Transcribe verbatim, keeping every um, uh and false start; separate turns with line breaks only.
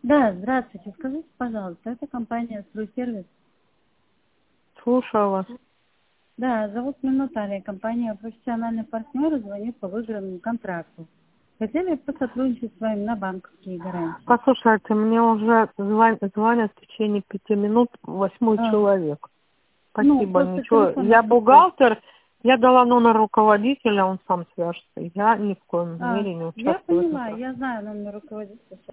Да, здравствуйте. Скажите, пожалуйста, это компания «Стройсервис».
Слушаю вас.
Да, зовут меня Наталья. Компания «Профессиональный партнер» звонит по выигранному контракту. Хотели бы сотрудничать с вами на банковские гарантии.
Послушайте, мне уже звон- звонят в течение пяти минут восьмой
А,
человек.
ну,
Спасибо,
просто
ничего.
телефон
Я
отсутствует.
бухгалтер, я дала номер руководителя, он сам свяжется. Я ни в коем
А,
мере не
я
участвую в этом
поняла,
процессе.
я знаю номер руководителя.